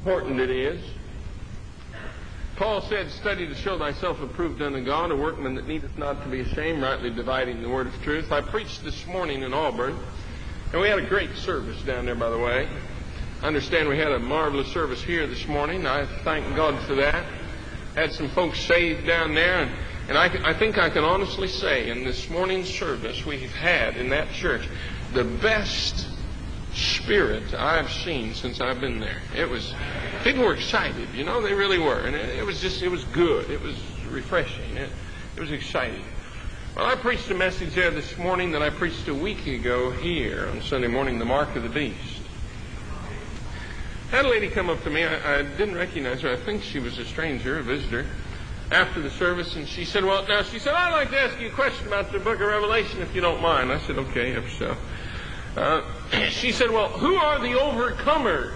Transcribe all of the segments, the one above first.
important it is. Paul said, "Study to show thyself approved unto God, a workman that needeth not to be ashamed, rightly dividing the word of truth." I preached this morning in Auburn, and we had a great service down there, by the way. I understand we had a marvelous service here this morning. I thank God for that. Had some folks saved down there, and I think I can honestly say in this morning's service we've had in that church the best spirit I've seen since I've been there. People were excited, they really were. And it was good. It was refreshing. It was exciting. Well, I preached a message there this morning that I preached a week ago here on Sunday morning, The Mark of the Beast. I had a lady come up to me. I didn't recognize her. I think she was a stranger, a visitor, after the service, and she said, I'd like to ask you a question about the book of Revelation, if you don't mind. I said, okay, if so. She said, well, who are the overcomers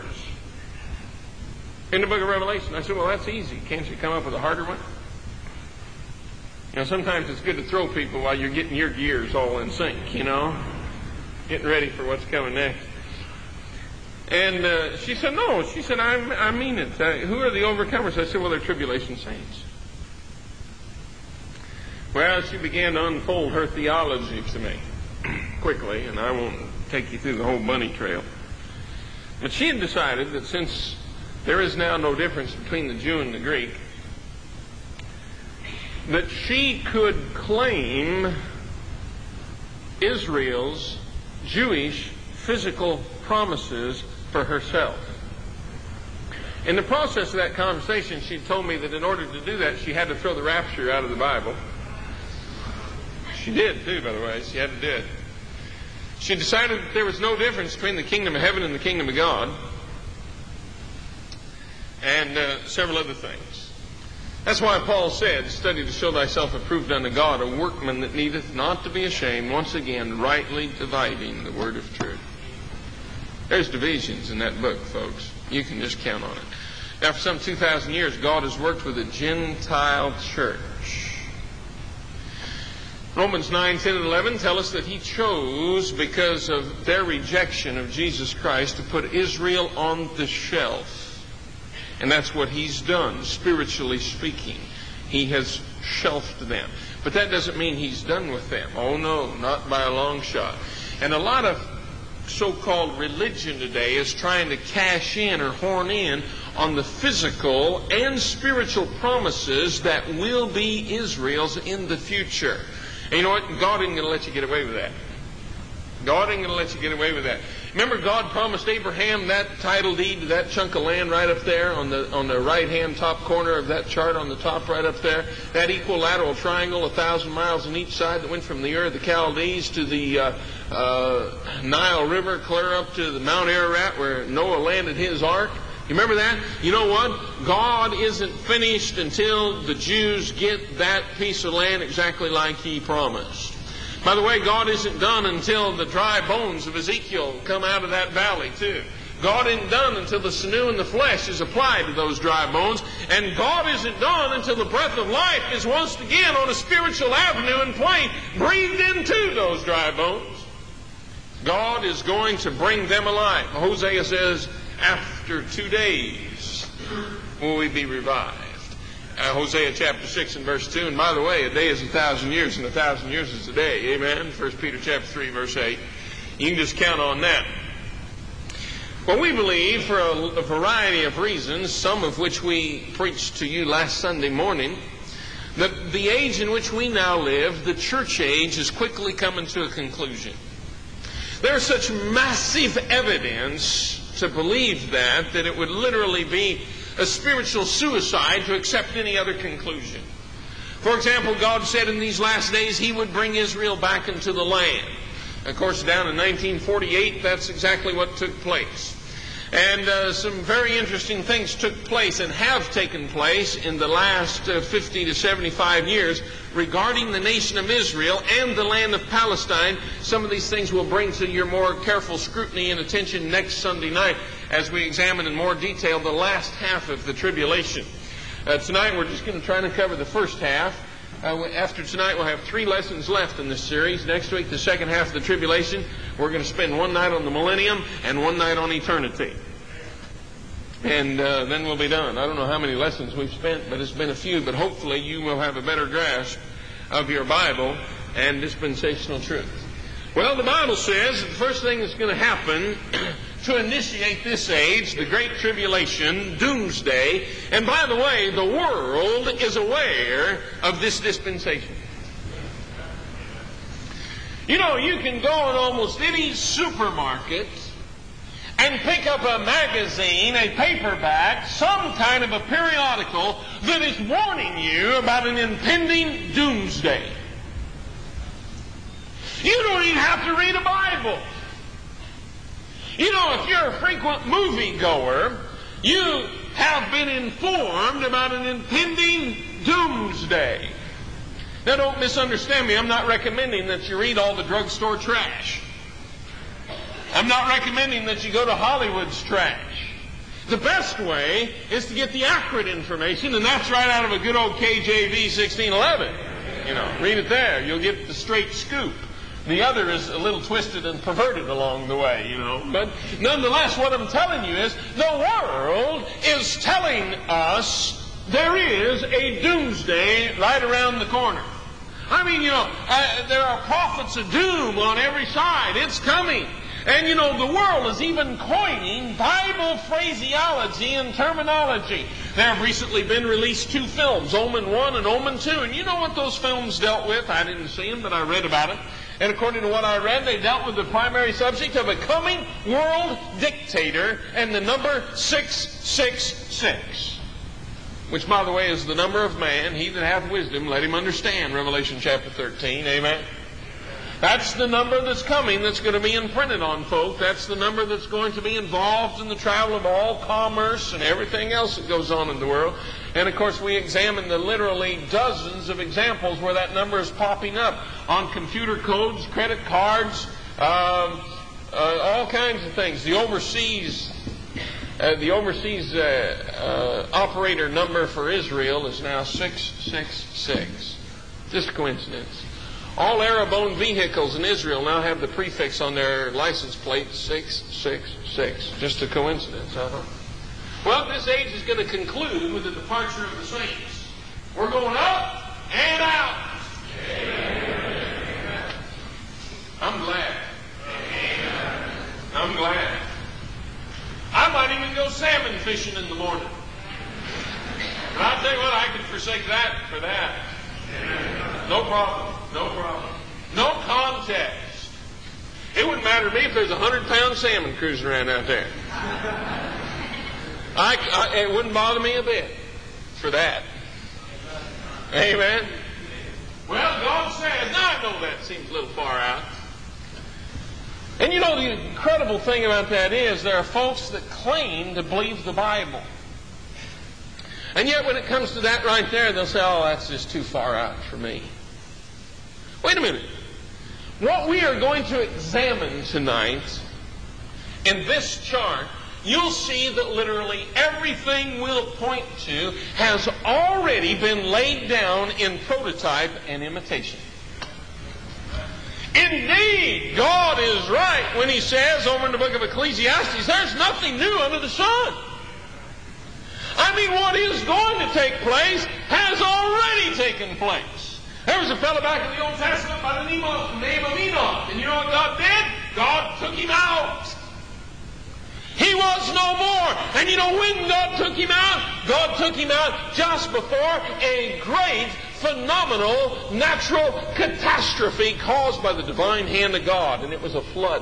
in the book of Revelation? I said, well, that's easy. Can't you come up with a harder one? Sometimes it's good to throw people while you're getting your gears all in sync, getting ready for what's coming next. And she said, no. She said, I mean it. Who are the overcomers? I said, well, they're tribulation saints. Well, she began to unfold her theology to me quickly, and I won't take you through the whole bunny trail. But she had decided that since there is now no difference between the Jew and the Greek, that she could claim Israel's Jewish physical promises for herself. In the process of that conversation, she told me that in order to do that, she had to throw the rapture out of the Bible. She did, too, by the way. She had to do it. She decided that there was no difference between the kingdom of heaven and the kingdom of God, and several other things. That's why Paul said, "Study to show thyself approved unto God, a workman that needeth not to be ashamed," once again, rightly dividing the word of truth. There's divisions in that book, folks. You can just count on it. Now, for some 2,000 years, God has worked with a Gentile church. Romans 9, 10, and 11 tell us that He chose, because of their rejection of Jesus Christ, to put Israel on the shelf. And that's what He's done, spiritually speaking. He has shelved them. But that doesn't mean He's done with them. Oh no, not by a long shot. And a lot of so-called religion today is trying to cash in or horn in on the physical and spiritual promises that will be Israel's in the future. And you know what? God isn't going to let you get away with that. God ain't going to let you get away with that. Remember, God promised Abraham that title deed to that chunk of land right up there on the right-hand top corner of that chart on the top right up there. That equilateral triangle, 1,000 miles on each side, that went from the Ur of the Chaldees to the Nile River, clear up to the Mount Ararat where Noah landed his ark. You remember that? You know what? God isn't finished until the Jews get that piece of land exactly like He promised. By the way, God isn't done until the dry bones of Ezekiel come out of that valley too. God isn't done until the sinew and the flesh is applied to those dry bones. And God isn't done until the breath of life is once again on a spiritual avenue and plane breathed into those dry bones. God is going to bring them alive. Hosea says, after 2 days will we be revived. Hosea chapter 6 and verse 2. And by the way, a day is 1,000 years, and 1,000 years is a day. Amen. 1 Peter chapter 3 verse 8. You can just count on that. Well, we believe, for a variety of reasons, some of which we preached to you last Sunday morning, that the age in which we now live, the church age, is quickly coming to a conclusion. There's such massive evidence to believe that it would literally be a spiritual suicide to accept any other conclusion. For example, God said in these last days He would bring Israel back into the land. Of course, down in 1948, that's exactly what took place. And some very interesting things took place and have taken place in the last 50 to 75 years regarding the nation of Israel and the land of Palestine. Some of these things we'll bring to your more careful scrutiny and attention next Sunday night as we examine in more detail the last half of the tribulation. Tonight we're just going to try to cover the first half. After tonight, we'll have 3 lessons left in this series. Next week, the second half of the tribulation. We're going to spend one night on the millennium and one night on eternity. And then we'll be done. I don't know how many lessons we've spent, but it's been a few. But hopefully you will have a better grasp of your Bible and dispensational truth. Well, the Bible says that the first thing that's going to happen to initiate this age, the Great Tribulation, Doomsday, and by the way, the world is aware of this dispensation. You know, you can go in almost any supermarket and pick up a magazine, a paperback, some kind of a periodical that is warning you about an impending doomsday. You don't even have to read a Bible. You know, if you're a frequent moviegoer, you have been informed about an impending doomsday. Now, don't misunderstand me. I'm not recommending that you read all the drugstore trash. I'm not recommending that you go to Hollywood's trash. The best way is to get the accurate information, and that's right out of a good old KJV 1611. You know, read it there. You'll get the straight scoop. The other is a little twisted and perverted along the way, you know. But nonetheless, what I'm telling you is the world is telling us there is a doomsday right around the corner. I mean, you know, there are prophets of doom on every side. It's coming. And, you know, the world is even coining Bible phraseology and terminology. There have recently been released 2 films, Omen 1 and Omen 2. And you know what those films dealt with? I didn't see them, but I read about it. And according to what I read, they dealt with the primary subject of a coming world dictator and the number 666. Which, by the way, is the number of man. He that hath wisdom, let him understand. Revelation chapter 13. Amen. That's the number that's coming, that's going to be imprinted on folk. That's the number that's going to be involved in the travel of all commerce and everything else that goes on in the world. And of course, we examine the literally dozens of examples where that number is popping up on computer codes, credit cards, all kinds of things. The overseas operator number for Israel is now 666. Just a coincidence. All Arab-owned vehicles in Israel now have the prefix on their license plate 666. Just a coincidence, huh? Well, this age is going to conclude with the departure of the saints. We're going up and out. Amen. I'm glad. Amen. I'm glad. I might even go salmon fishing in the morning. But I'll tell you what, I could forsake that for that. No problem. No problem. No contest. It wouldn't matter to me if there's 100-pound salmon cruising around out there. It wouldn't bother me a bit for that. Amen. Well, God says, now I know that seems a little far out. And you know, the incredible thing about that is there are folks that claim to believe the Bible. And yet when it comes to that right there, they'll say, oh, that's just too far out for me. Wait a minute. What we are going to examine tonight in this chart, you'll see that literally everything we'll point to has already been laid down in prototype and imitation. Indeed, God is right when He says over in the book of Ecclesiastes, there's nothing new under the sun. I mean, what is going to take place has already taken place. There was a fellow back in the Old Testament by the name of Enoch. And you know what God did? God took him out. He was no more. And you know when God took him out? God took him out just before a great, phenomenal, natural catastrophe caused by the divine hand of God. And it was a flood.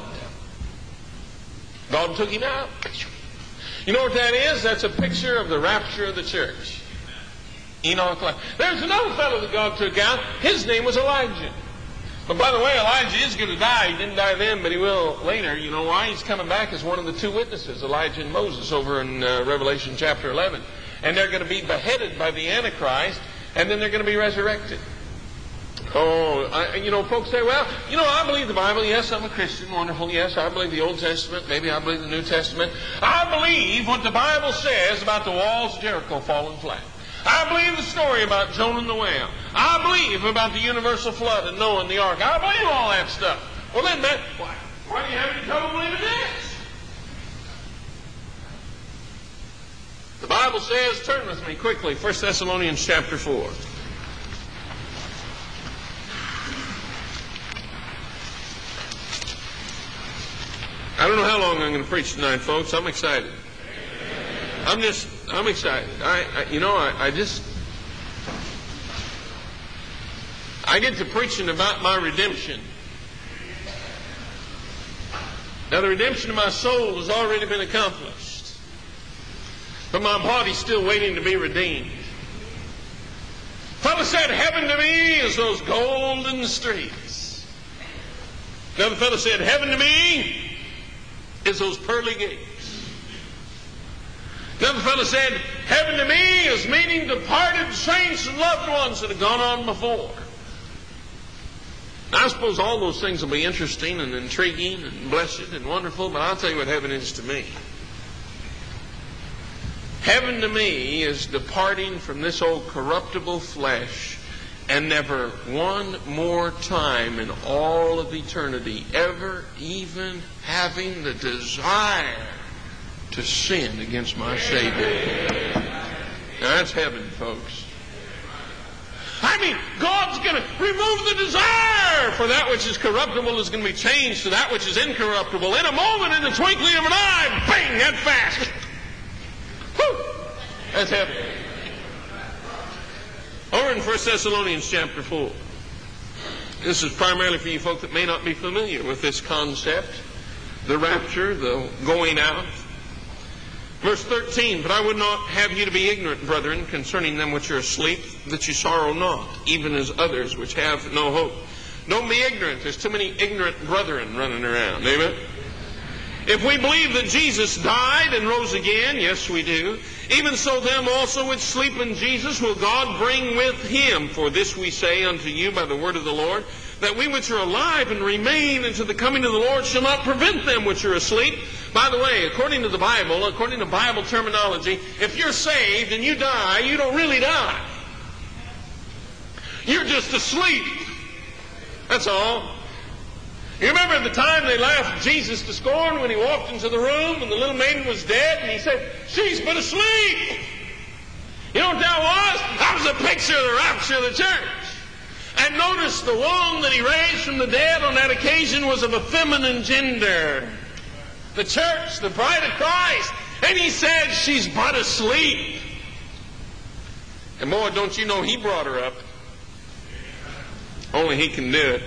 God took him out. You know what that is? That's a picture of the rapture of the church. Enoch. There's another fellow that God took out. His name was Elijah. But by the way, Elijah is going to die. He didn't die then, but he will later. You know why? He's coming back as one of the 2 witnesses, Elijah and Moses, over in Revelation chapter 11. And they're going to be beheaded by the Antichrist, and then they're going to be resurrected. Oh, folks say, well, I believe the Bible. Yes, I'm a Christian. Wonderful. Yes, I believe the Old Testament. Maybe I believe the New Testament. I believe what the Bible says about the walls of Jericho falling flat. I believe the story about Jonah and the whale. I believe about the universal flood and Noah and the ark. I believe all that stuff. Well, then, why do you have any trouble believing this? Bible says, turn with me quickly, 1 Thessalonians chapter 4. I don't know how long I'm going to preach tonight, folks. I'm excited. I'm excited. I get to preaching about my redemption. Now, the redemption of my soul has already been accomplished, but my body's still waiting to be redeemed. Fellow said, heaven to me is those golden streets. Another fellow said, heaven to me is those pearly gates. Another fellow said, heaven to me is meeting departed saints and loved ones that have gone on before. Now, I suppose all those things will be interesting and intriguing and blessed and wonderful, but I'll tell you what heaven is to me. Heaven to me is departing from this old corruptible flesh and never one more time in all of eternity ever even having the desire to sin against my Savior. Now, that's heaven, folks. I mean, God's going to remove the desire for that which is corruptible is going to be changed to that which is incorruptible. In a moment, in the twinkling of an eye, bang, that fast. Whew! That's heaven. Over in 1 Thessalonians chapter 4. This is primarily for you folk that may not be familiar with this concept, the rapture, the going out. Verse 13, but I would not have you to be ignorant, brethren, concerning them which are asleep, that you sorrow not, even as others which have no hope. Don't be ignorant. There's too many ignorant brethren running around. Amen? If we believe that Jesus died and rose again, yes we do, even so them also which sleep in Jesus will God bring with him. For this we say unto you by the word of the Lord, that we which are alive and remain unto the coming of the Lord shall not prevent them which are asleep. By the way, according to the Bible, according to Bible terminology, if you're saved and you die, you don't really die. You're just asleep. That's all. You remember at the time they laughed Jesus to scorn when he walked into the room and the little maiden was dead, and he said, she's but asleep. You know what that was? That was a picture of the rapture of the church. And notice the one that he raised from the dead on that occasion was of a feminine gender. The church, the bride of Christ. And he said, she's but asleep. And boy, don't you know he brought her up. Only he can do it.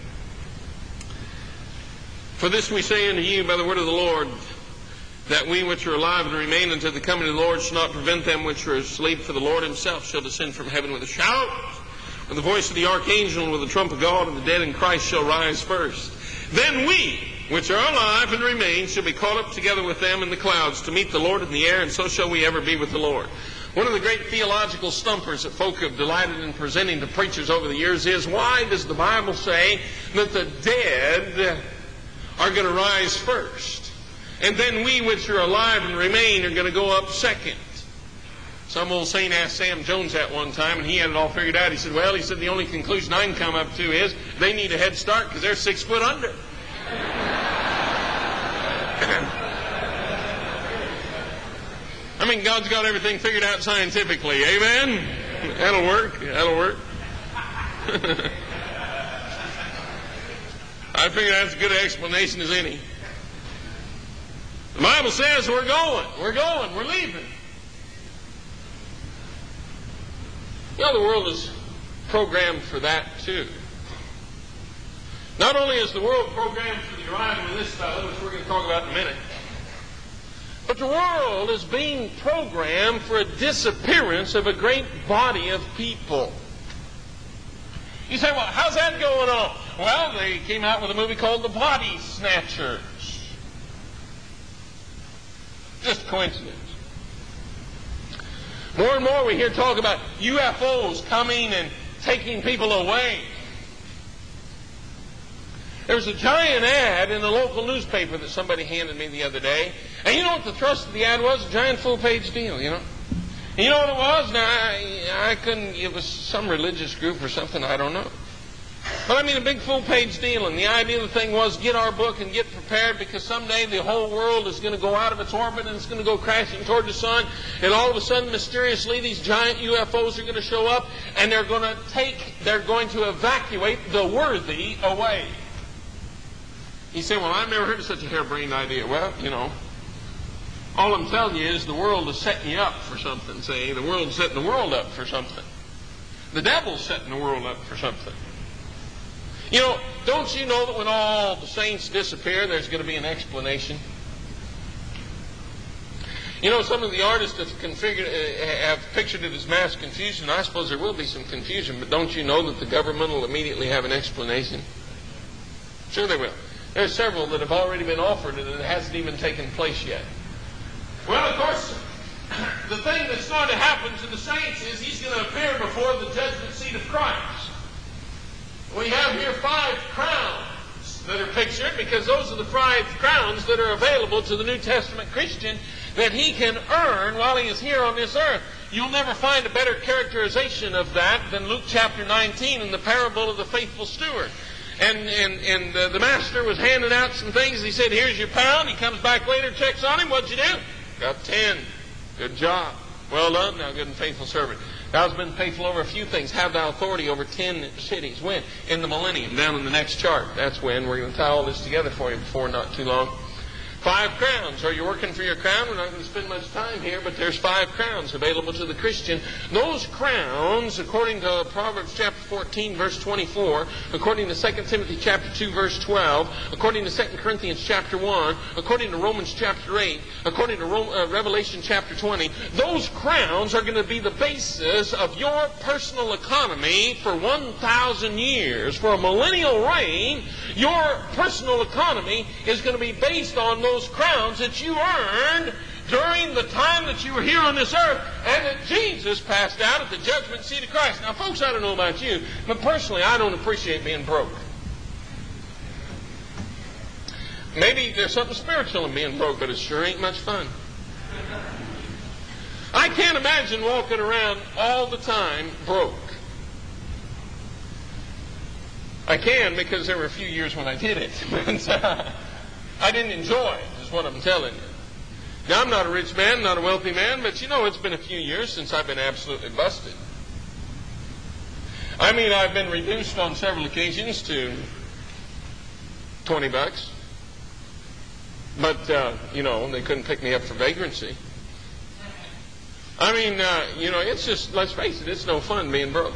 For this we say unto you by the word of the Lord, that we which are alive and remain until the coming of the Lord shall not prevent them which are asleep. For the Lord himself shall descend from heaven with a shout, with the voice of the archangel, and with the trump of God, and the dead in Christ shall rise first. Then we, which are alive and remain, shall be caught up together with them in the clouds to meet the Lord in the air, and so shall we ever be with the Lord. One of the great theological stumpers that folk have delighted in presenting to preachers over the years is, why does the Bible say that the dead are going to rise first, and then we which are alive and remain are going to go up second? Some old saint asked Sam Jones that one time, and he had it all figured out. He said, the only conclusion I can come up to is they need a head start because they're 6 foot under. I mean, God's got everything figured out scientifically. Amen? That'll work. That'll work. I figure that's as good an explanation as any. The Bible says we're leaving. You know, the world is programmed for that too. Not only is the world programmed for the arrival of this fellow, which we're going to talk about in a minute, but the world is being programmed for a disappearance of a great body of people. You say, well, how's that going on? Well, they came out with a movie called The Body Snatchers. Just coincidence. More and more we hear talk about UFOs coming and taking people away. There was a giant ad in the local newspaper that somebody handed me the other day. And you know what the thrust of the ad was? A giant full-page deal, you know. And you know what it was? Now, I couldn't... It was some religious group or something, I don't know. But I mean a big full-page deal, and the idea of the thing was get our book and get prepared, because someday the whole world is going to go out of its orbit and it's going to go crashing toward the sun, and all of a sudden, mysteriously, these giant UFOs are going to show up, and they're going to evacuate the worthy away. You say, well, I've never heard of such a harebrained idea. Well, all I'm telling you is the world is setting you up for something. See, the world's setting the world up for something. The devil's setting the world up for something. Don't you know that when all the saints disappear, there's going to be an explanation? Some of the artists have pictured it as mass confusion. I suppose there will be some confusion, but don't you know that the government will immediately have an explanation? Sure they will. There's several that have already been offered, and it hasn't even taken place yet. Well, of course, the thing that's going to happen to the saints is he's going to appear before the judgment seat of Christ. We have here 5 crowns that are pictured, because those are the 5 crowns that are available to the New Testament Christian that he can earn while he is here on this earth. You'll never find a better characterization of that than Luke chapter 19 in the parable of the faithful steward. And the master was handing out some things. He said, here's your pound. He comes back later, checks on him. What'd you do? Got 10. Good job. Well done, now good and faithful servant. Thou hast been faithful over a few things. Have thou authority over 10 cities. When? In the millennium, down in the next chart. That's when. We're going to tie all this together for you before not too long. 5 crowns. Are you working for your crown? We're not going to spend much time here, but there's 5 crowns available to the Christian. Those crowns, according to Proverbs chapter 14, verse 24, according to 2 Timothy chapter 2, verse 12, according to 2 Corinthians chapter 1, according to Romans chapter 8, according to Revelation chapter 20, those crowns are going to be the basis of your personal economy for 1,000 years. For a millennial reign, your personal economy is going to be based on those crowns that you earned during the time that you were here on this earth, and that Jesus passed out at the judgment seat of Christ. Now, folks, I don't know about you, but personally, I don't appreciate being broke. Maybe there's something spiritual in being broke, but it sure ain't much fun. I can't imagine walking around all the time broke. I can, because there were a few years when I did it. I didn't enjoy it, is what I'm telling you. Now, I'm not a rich man, not a wealthy man, but it's been a few years since I've been absolutely busted. I mean, I've been reduced on several occasions to $20. But, they couldn't pick me up for vagrancy. I mean, it's just, let's face it, it's no fun being broke.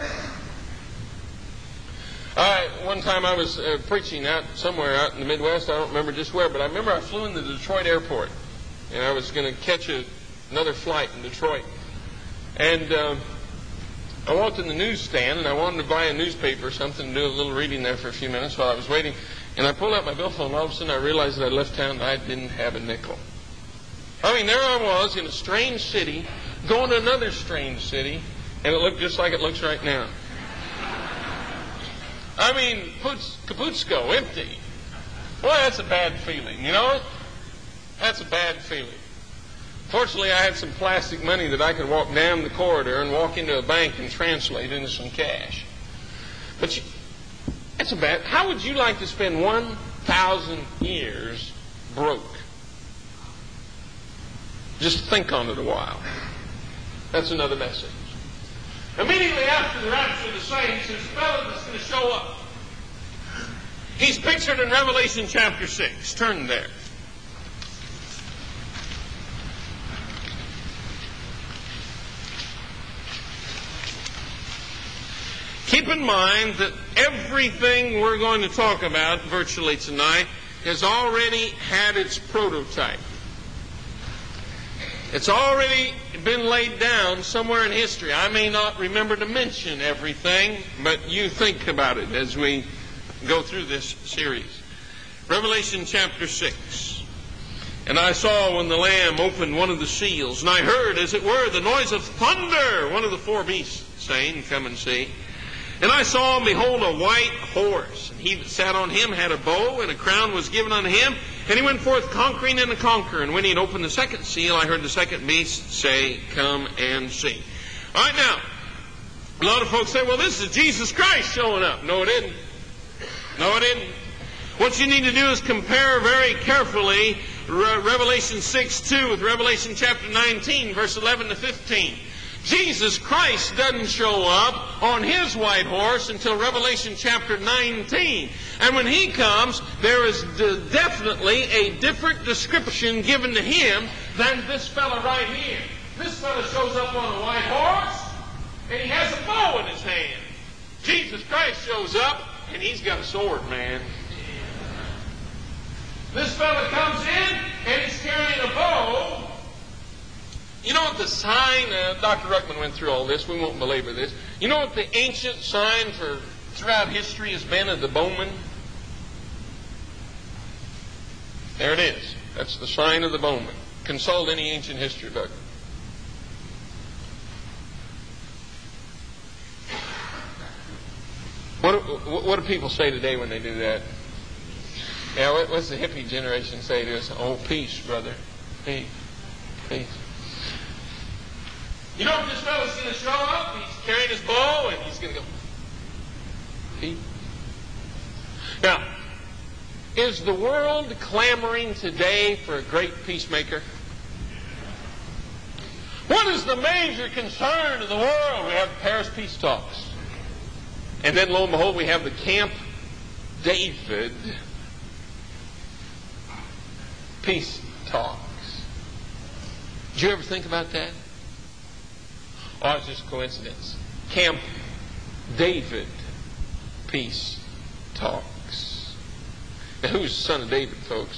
One time I was preaching somewhere out in the Midwest. I don't remember just where, but I remember I flew into the Detroit airport, and I was going to catch another flight in Detroit. And I walked in the newsstand, and I wanted to buy a newspaper or something to do a little reading there for a few minutes while I was waiting. And I pulled out my billfold, and all of a sudden I realized that I left town and I didn't have a nickel. I mean, there I was in a strange city, going to another strange city, and it looked just like it looks right now. I mean, kaputsko, empty. Boy, that's a bad feeling, you know? That's a bad feeling. Fortunately, I had some plastic money that I could walk down the corridor and walk into a bank and translate into some cash. But that's a bad... How would you like to spend 1,000 years broke? Just think on it a while. That's another message. Immediately after the rapture of the saints, there's a fellow that's going to show up. He's pictured in Revelation chapter 6. Turn there. Keep in mind that everything we're going to talk about virtually tonight has already had its prototype. It's already been laid down somewhere in history. I may not remember to mention everything, but you think about it as we go through this series. Revelation chapter 6. And I saw when the Lamb opened one of the seals, and I heard, as it were, the noise of thunder, one of the 4 beasts saying, "Come and see." And I saw, and behold, a white horse. And he that sat on him had a bow, and a crown was given unto him. And he went forth conquering and to conquer. And when he had opened the second seal, I heard the second beast say, "Come and see." All right, now, a lot of folks say, well, this is Jesus Christ showing up. No, it isn't. No, it didn't. What you need to do is compare very carefully Revelation 6:2 with Revelation chapter 19, verse 11 to 15. Jesus Christ doesn't show up on His white horse until Revelation chapter 19. And when He comes, there is definitely a different description given to Him than this fellow right here. This fellow shows up on a white horse, and he has a bow in his hand. Jesus Christ shows up, and He's got a sword, man. This fellow comes in, and he's carrying a bow. You know what the sign, Dr. Ruckman went through all this, we won't belabor this. You know what the ancient sign for throughout history has been of the bowman? There it is. That's the sign of the bowman. Consult any ancient history book. What do people say today when they do that? Yeah, what's the hippie generation say to us? Oh, peace, brother. Peace. Peace. You know what this fellow's going to show up? He's carrying his bow, and he's going to go, peace. Now, is the world clamoring today for a great peacemaker? What is the major concern of the world? We have the Paris peace talks. And then, lo and behold, we have the Camp David peace talks. Did you ever think about that? Oh, it's just coincidence. Camp David peace talks. Now, who's the son of David, folks?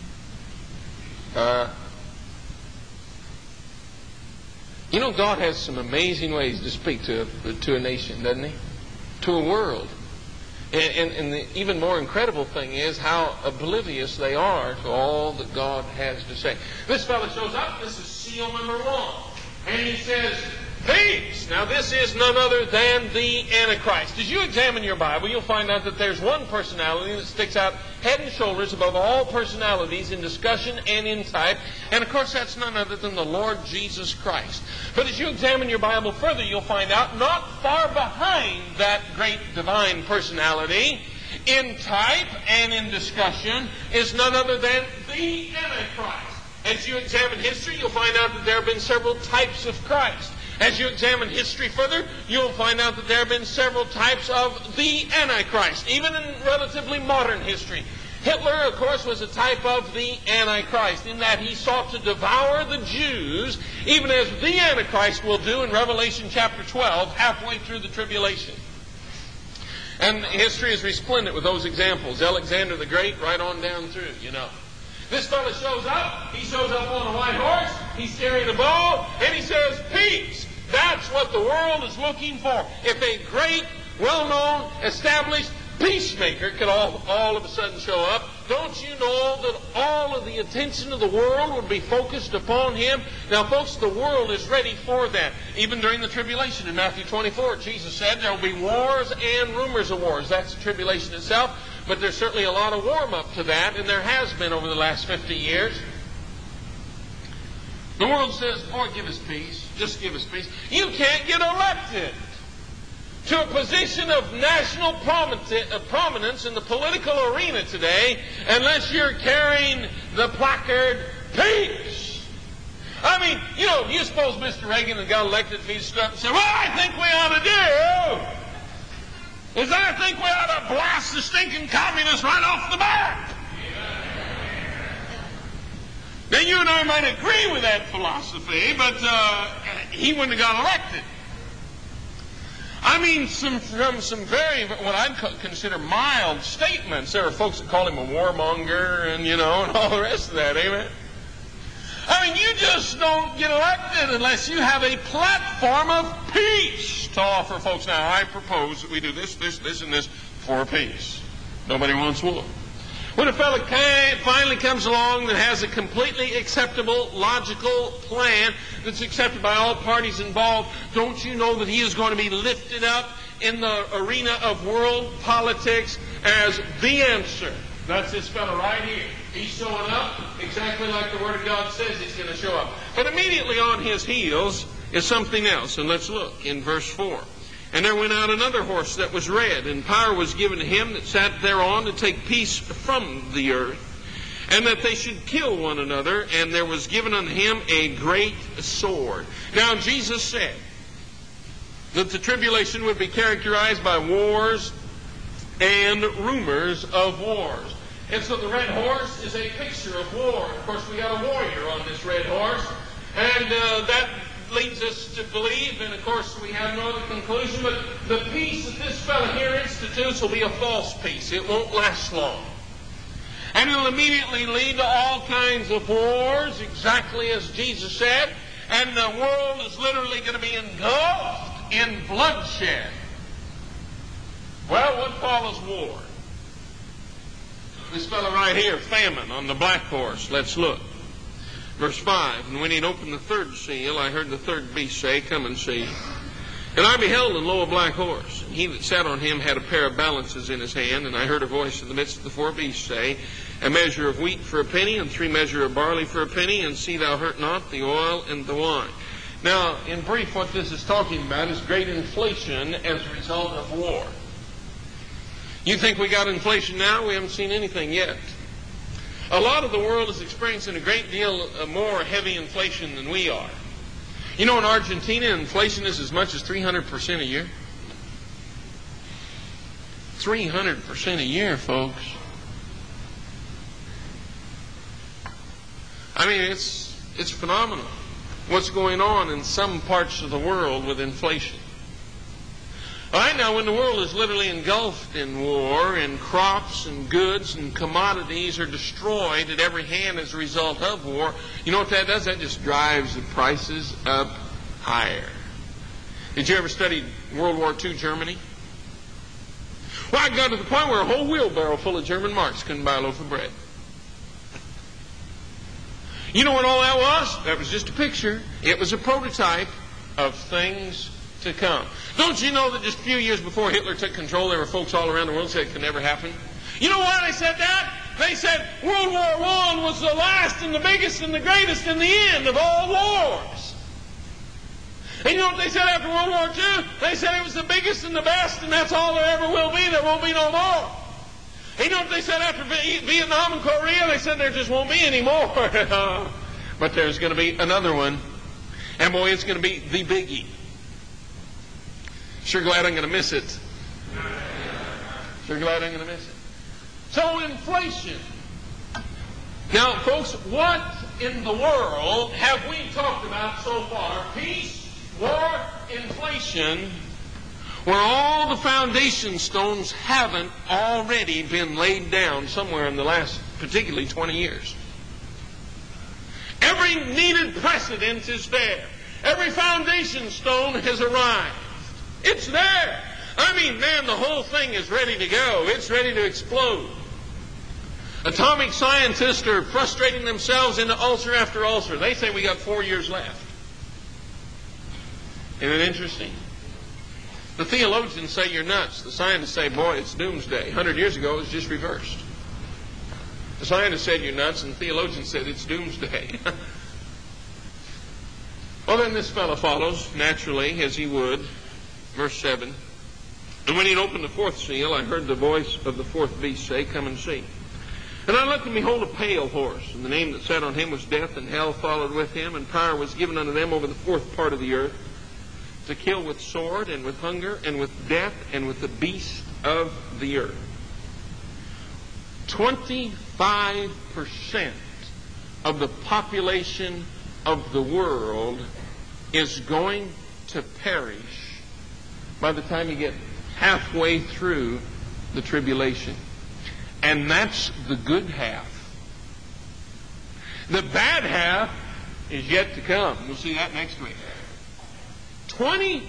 You know, God has some amazing ways to speak to a nation, doesn't He? To a world. And the even more incredible thing is how oblivious they are to all that God has to say. This fellow shows up. This is seal number 1. And he says, peace. Now this is none other than the Antichrist. As you examine your Bible, you'll find out that there's one personality that sticks out head and shoulders above all personalities in discussion and in type. And of course that's none other than the Lord Jesus Christ. But as you examine your Bible further, you'll find out not far behind that great divine personality, in type and in discussion, is none other than the Antichrist. As you examine history, you'll find out that there have been several types of Christ. As you examine history further, you'll find out that there have been several types of the Antichrist, even in relatively modern history. Hitler, of course, was a type of the Antichrist in that he sought to devour the Jews, even as the Antichrist will do in Revelation chapter 12, halfway through the tribulation. And history is resplendent with those examples. Alexander the Great, right on down through, you know. This fellow shows up. He shows up on a white horse. He's carrying a bow, and he says, peace. That's what the world is looking for. If a great, well-known, established peacemaker could all of a sudden show up, don't you know that all of the attention of the world would be focused upon him? Now, folks, the world is ready for that. Even during the tribulation in Matthew 24, Jesus said there will be wars and rumors of wars. That's the tribulation itself. But there's certainly a lot of warm-up to that, and there has been over the last 50 years. The world says, boy, give us peace. Just give us peace. You can't get elected to a position of national prominence in the political arena today unless you're carrying the placard, peace. I mean, you know, you suppose Mr. Reagan had got elected if he stood up and said, what I think we ought to do is I think we ought to blast the stinking communists right off the bat. Now, you and I might agree with that philosophy, but he wouldn't have got elected. I mean, some very, what I'd consider mild statements. There are folks that call him a warmonger and, you know, and all the rest of that, amen? I mean, you just don't get elected unless you have a platform of peace to offer folks. Now, I propose that we do this, and this for peace. Nobody wants war. When a fellow finally comes along that has a completely acceptable, logical plan that's accepted by all parties involved, don't you know that he is going to be lifted up in the arena of world politics as the answer? That's this fellow right here. He's showing up exactly like the Word of God says he's going to show up. But immediately on his heels is something else. And let's look in verse 4. And there went out another horse that was red, and power was given to him that sat thereon to take peace from the earth, and that they should kill one another, and there was given unto him a great sword. Now Jesus said that the tribulation would be characterized by wars and rumors of wars. And so the red horse is a picture of war. Of course, we got a warrior on this red horse, and that leads us to believe, and of course we have no other conclusion, but the peace that this fellow here institutes will be a false peace. It won't last long. And it'll immediately lead to all kinds of wars, exactly as Jesus said, and the world is literally going to be engulfed in bloodshed. Well, what follows war? This fellow right here, famine on the black horse. Let's look. Verse 5, and when he had opened the third seal, I heard the third beast say, Come and see. And I beheld, and lo, a black horse. And he that sat on him had a pair of balances in his hand. And I heard a voice in the midst of the four beasts say, A measure of wheat for a penny, and 3 measures of barley for a penny, and see thou hurt not the oil and the wine. Now, in brief, what this is talking about is great inflation as a result of war. You think we got inflation now? We haven't seen anything yet. A lot of the world is experiencing a great deal more heavy inflation than we are. You know, in Argentina, inflation is as much as 300% a year. 300% a year, folks. I mean, it's phenomenal what's going on in some parts of the world with inflation. Right now, when the world is literally engulfed in war, and crops and goods and commodities are destroyed at every hand as a result of war, you know what that does? That just drives the prices up higher. Did you ever study World War II Germany? Well, I got to the point where a whole wheelbarrow full of German marks couldn't buy a loaf of bread. You know what all that was? That was just a picture. It was a prototype of things to come. Don't you know that just a few years before Hitler took control, there were folks all around the world who said it could never happen? You know why they said that? They said World War I was the last and the biggest and the greatest and the end of all wars. And you know what they said after World War II? They said it was the biggest and the best, and that's all there ever will be. There won't be no more. And you know what they said after Vietnam and Korea? They said there just won't be any more. But there's going to be another one. And boy, it's going to be the biggie. Sure glad I'm going to miss it. Sure glad I'm going to miss it. So inflation. Now, folks, what in the world have we talked about so far? Peace, war, inflation, where all the foundation stones haven't already been laid down somewhere in the last, particularly 20 years. Every needed precedent is there. Every foundation stone has arrived. It's there. I mean, man, the whole thing is ready to go. It's ready to explode. Atomic scientists are frustrating themselves into ulcer after ulcer. They say we got 4 years left. Isn't it interesting? The theologians say you're nuts. The scientists say, boy, it's doomsday. 100 years ago, it was just reversed. The scientists said you're nuts, and the theologians said it's doomsday. Well, then this fellow follows, naturally, as he would. Verse 7, and when he had opened the fourth seal, I heard the voice of the fourth beast say, Come and see. And I looked, and behold, a pale horse, and the name that sat on him was Death, and hell followed with him, and power was given unto them over the fourth part of the earth, to kill with sword, and with hunger, and with death, and with the beast of the earth. 25% of the population of the world is going to perish by the time you get halfway through the tribulation. And that's the good half. The bad half is yet to come. We'll see that next week. 25%.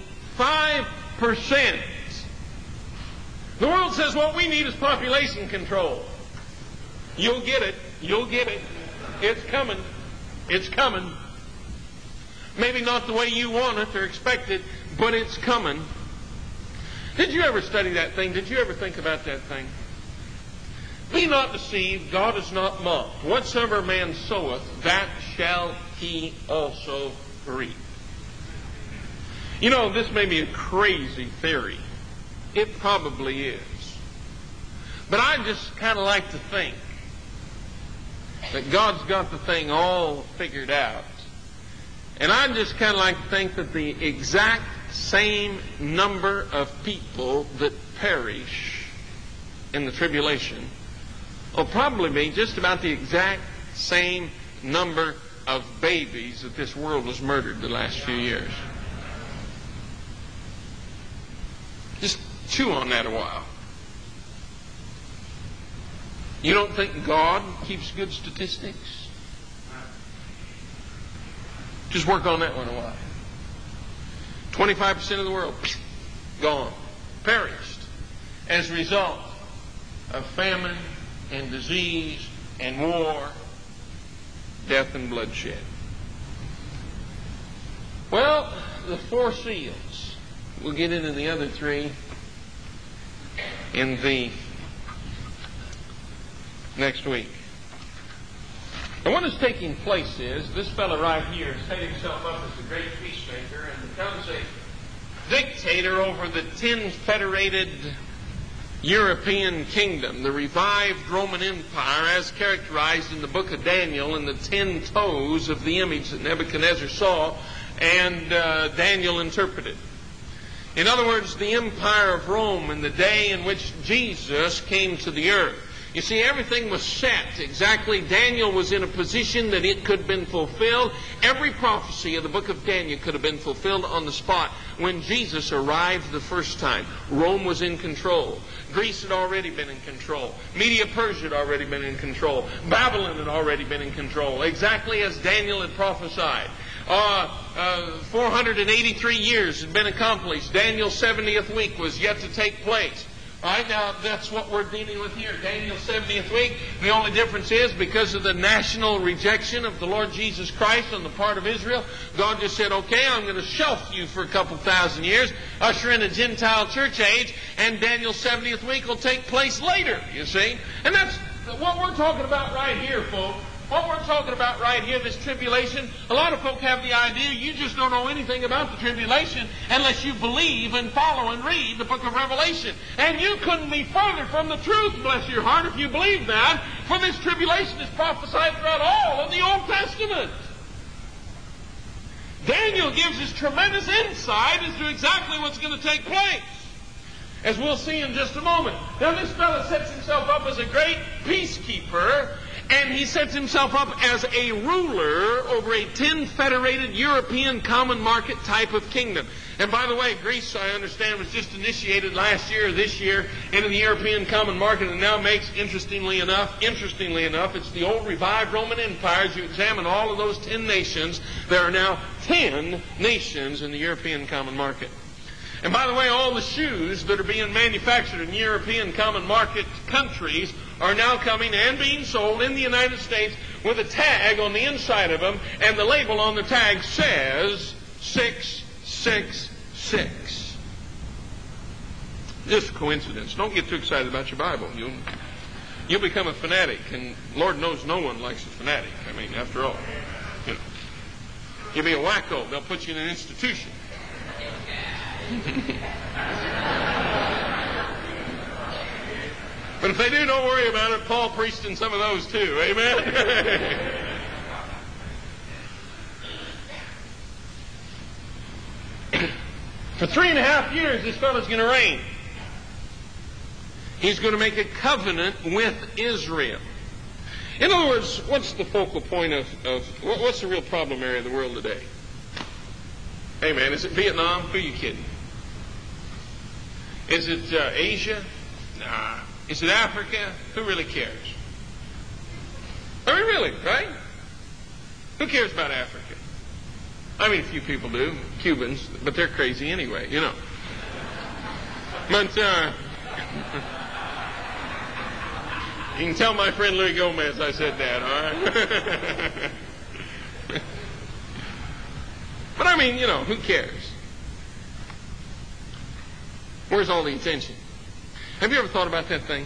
The world says what we need is population control. You'll get it. You'll get it. It's coming. It's coming. Maybe not the way you want it or expect it, but it's coming. Did you ever study that thing? Did you ever think about that thing? Be not deceived, God is not mocked. Whatsoever man soweth, that shall he also reap. You know, this may be a crazy theory. It probably is. But I just kind of like to think that God's got the thing all figured out. And I just kind of like to think that the exact same number of people that perish in the tribulation will probably be just about the exact same number of babies that this world has murdered the last few years. Just chew on that a while. You don't think God keeps good statistics? Just work on that one a while. 25% of the world, gone, perished, as a result of famine and disease and war, death and bloodshed. Well, the four seals. We'll get into the other three in the next week. And what is taking place is, this fellow right here has set himself up as a great peacemaker and becomes a dictator over the 10 federated European kingdom, the revived Roman Empire as characterized in the book of Daniel in the 10 toes of the image that Nebuchadnezzar saw and Daniel interpreted. In other words, the empire of Rome in the day in which Jesus came to the earth. You see, everything was set exactly. Daniel was in a position that it could have been fulfilled. Every prophecy of the book of Daniel could have been fulfilled on the spot when Jesus arrived the first time. Rome was in control. Greece had already been in control. Media-Persia had already been in control. Babylon had already been in control, exactly as Daniel had prophesied. 483 years had been accomplished. Daniel's 70th week was yet to take place. All right, now that's what we're dealing with here. Daniel's 70th week. The only difference is because of the national rejection of the Lord Jesus Christ on the part of Israel, God just said, okay, I'm going to shelf you for a couple thousand years, usher in a Gentile church age, and Daniel's 70th week will take place later, you see. And that's what we're talking about right here, folks. What we're talking about right here, this tribulation, a lot of folk have the idea you just don't know anything about the tribulation unless you believe and follow and read the book of Revelation. And you couldn't be further from the truth, bless your heart, if you believe that, for this tribulation is prophesied throughout all of the Old Testament. Daniel gives us tremendous insight as to exactly what's going to take place, as we'll see in just a moment. Now, this fellow sets himself up as a great peacekeeper, and he sets himself up as a ruler over a 10 federated European common market type of kingdom. And by the way, Greece, I understand, was just initiated last year or this year into the European common market, and now makes, interestingly enough, it's the old revived Roman Empire. As you examine all of those 10 nations, there are now 10 nations in the European common market. And by the way, all the shoes that are being manufactured in European common market countries are now coming and being sold in the United States with a tag on the inside of them, and the label on the tag says 666. Just a coincidence. Don't get too excited about your Bible. You'll become a fanatic, and Lord knows no one likes a fanatic. I mean, after all, you'll be a wacko. They'll put you in an institution. But if they do, don't worry about it. Paul preached in some of those too. Amen? For 3.5 years, this fellow's going to reign. He's going to make a covenant with Israel. In other words, what's the focal point of what's the real problem area of the world today? Hey man, is it Vietnam? Who are you kidding? Is it Asia? Nah. Is it Africa? Who really cares? I mean, really, right? Who cares about Africa? I mean, a few people do, Cubans, but they're crazy anyway, you know. But you can tell my friend Louis Gomez I said that, all right? But I mean, who cares? Where's all the attention? Have you ever thought about that thing?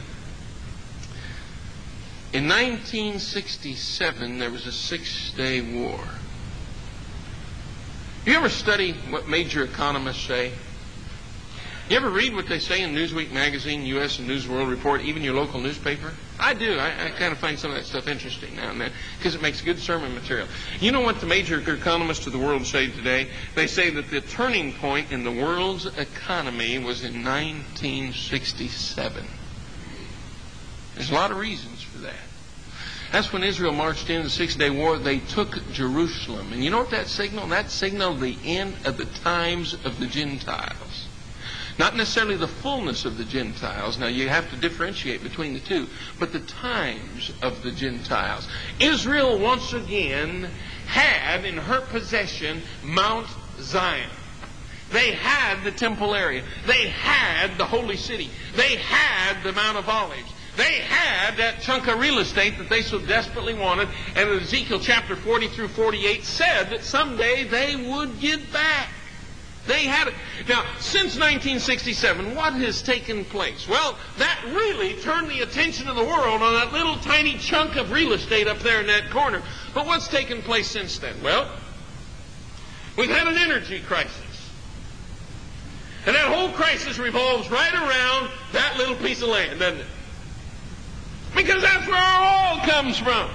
In 1967, there was a 6-day war. You ever study what major economists say? You ever read what they say in Newsweek magazine, U.S. and News World Report, even your local newspaper? I do. I kind of find some of that stuff interesting now and then because it makes good sermon material. You know what the major economists of the world say today? They say that the turning point in the world's economy was in 1967. There's a lot of reasons for that. That's when Israel marched in the Six-Day War. They took Jerusalem. And you know what that signaled? That signaled the end of the times of the Gentiles. Not necessarily the fullness of the Gentiles. Now, you have to differentiate between the two. But the times of the Gentiles. Israel, once again, had in her possession Mount Zion. They had the temple area. They had the holy city. They had the Mount of Olives. They had that chunk of real estate that they so desperately wanted. And Ezekiel chapter 40 through 48 said that someday they would get back. They had it. Now, since 1967, what has taken place? Well, that really turned the attention of the world on that little tiny chunk of real estate up there in that corner. But what's taken place since then? Well, we've had an energy crisis. And that whole crisis revolves right around that little piece of land, doesn't it? Because that's where our oil comes from.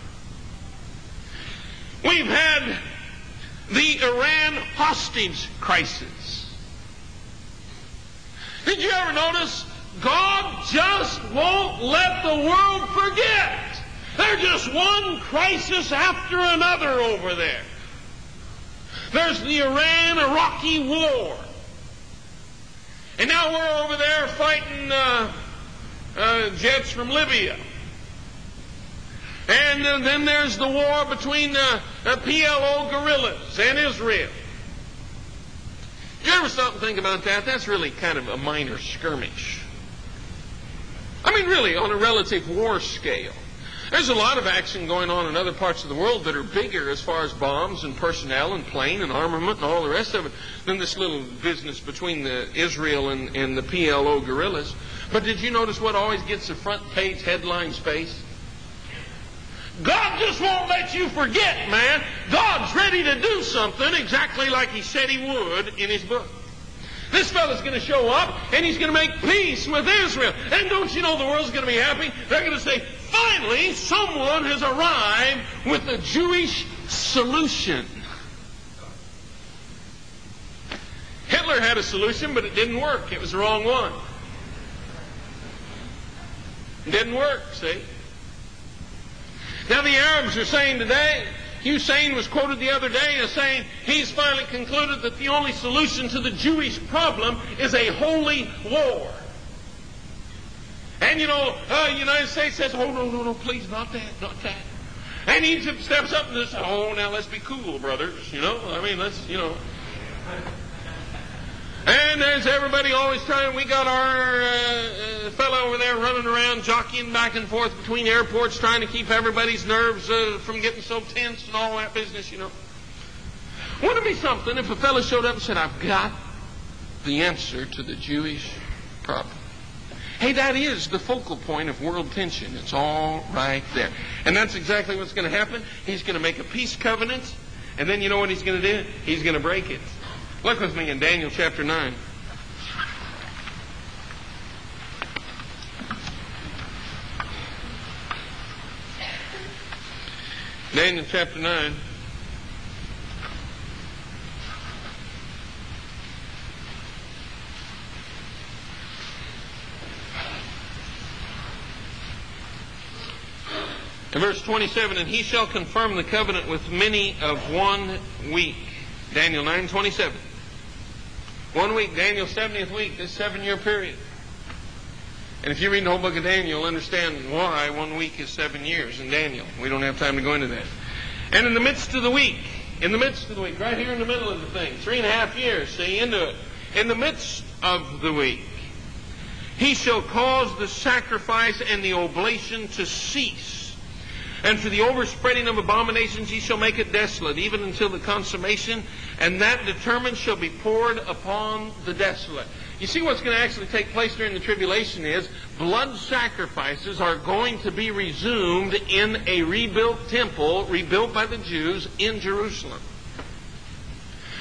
We've had the Iran hostage crisis. Did you ever notice God just won't let the world forget? There's just one crisis after another over there. There's the Iran-Iraqi war. And now we're over there fighting jets from Libya. And then there's the war between the PLO guerrillas and Israel. Did you ever stop and think about that? That's really kind of a minor skirmish. I mean, really, on a relative war scale. There's a lot of action going on in other parts of the world that are bigger as far as bombs and personnel and plane and armament and all the rest of it than this little business between the Israel and the PLO guerrillas. But did you notice what always gets the front page headline space? God just won't let you forget, man. God's ready to do something exactly like He said He would in His book. This fellow's going to show up and he's going to make peace with Israel. And don't you know the world's going to be happy? They're going to say, finally, someone has arrived with a Jewish solution. Hitler had a solution, but it didn't work. It was the wrong one. It didn't work, see? Now the Arabs are saying today, Hussein was quoted the other day as saying he's finally concluded that the only solution to the Jewish problem is a holy war. And you know, the United States says, oh, no, please, not that. And Egypt steps up and says, oh, now let's be cool, brothers, let's. And there's everybody always trying. We got our fellow over there running around, jockeying back and forth between airports, trying to keep everybody's nerves from getting so tense and all that business, Wouldn't it be something if a fellow showed up and said, I've got the answer to the Jewish problem? Hey, that is the focal point of world tension. It's all right there. And that's exactly what's going to happen. He's going to make a peace covenant, and then you know what he's going to do? He's going to break it. Look with me in Daniel chapter 9. Daniel chapter 9. In verse 27, and he shall confirm the covenant with many of 1 week. Daniel 9:27. 1 week, Daniel's 70th week, this 7-year period. And if you read the whole book of Daniel, you'll understand why 1 week is 7 years in Daniel. We don't have time to go into that. And in the midst of the week, right here in the middle of the thing, 3.5 years, see, into it. In the midst of the week, he shall cause the sacrifice and the oblation to cease. And for the overspreading of abominations he shall make it desolate, even until the consummation, and that determined shall be poured upon the desolate. You see what's going to actually take place during the tribulation is blood sacrifices are going to be resumed in a rebuilt temple, rebuilt by the Jews in Jerusalem.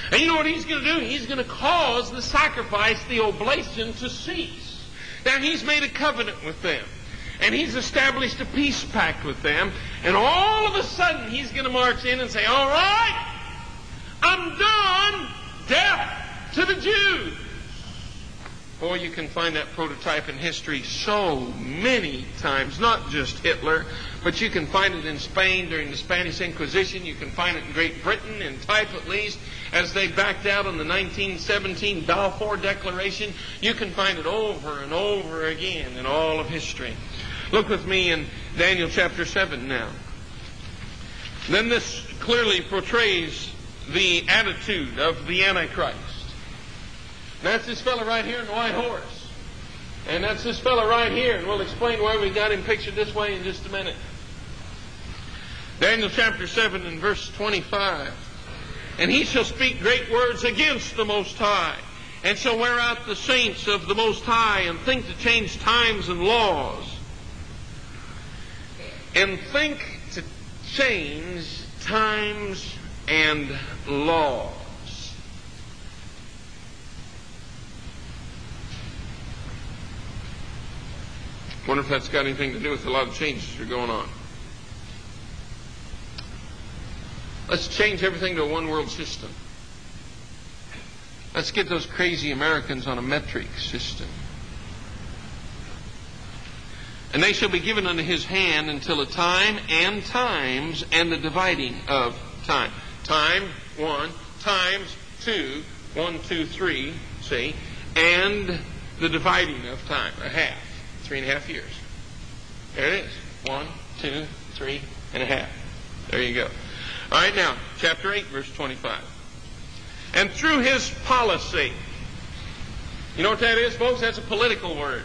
And you know what he's going to do? He's going to cause the sacrifice, the oblation, to cease. Now, he's made a covenant with them. And he's established a peace pact with them. And all of a sudden, he's going to march in and say, all right, I'm done. Death to the Jews. Boy, you can find that prototype in history so many times. Not just Hitler, but you can find it in Spain during the Spanish Inquisition. You can find it in Great Britain, in type at least, as they backed out on the 1917 Balfour Declaration. You can find it over and over again in all of history. Look with me in Daniel chapter 7 now. Then this clearly portrays the attitude of the Antichrist. That's this fellow right here in the white horse. And that's this fellow right here. And we'll explain why we got him pictured this way in just a minute. Daniel chapter 7 and verse 25. And he shall speak great words against the Most High, and shall wear out the saints of the Most High, and think to change times and laws. And think to change times and laws. Wonder if that's got anything to do with a lot of changes that are going on. Let's change everything to a one-world system. Let's get those crazy Americans on a metric system. And they shall be given unto his hand until a time and times and the dividing of time. Time, 1, times 2, 1, 2, 3, see, and the dividing of time, a half, 3.5 years. There it is, 1, 2, 3.5. There you go. All right, now, chapter 8, verse 25. And through his policy, you know what that is, folks? That's a political word.